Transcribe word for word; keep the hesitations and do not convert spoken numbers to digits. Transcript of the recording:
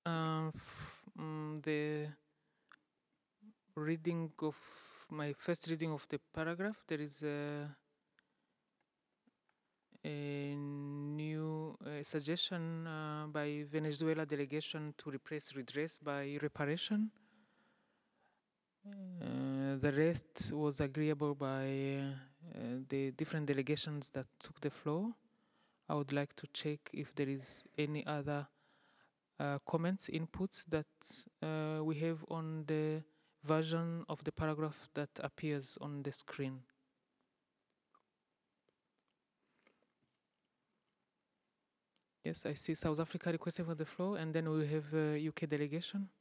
Uh, f- mm, the reading of my first reading of the paragraph, there is a, a new uh, suggestion uh, by Venezuela delegation to replace redress by reparation. Uh, the rest was agreeable by uh, the different delegations that took the floor. I would like to check if there is any other uh, comments, inputs that uh, we have on the version of the paragraph that appears on the screen. Yes, I see South Africa requesting for the floor, and then we have uh, U K delegation.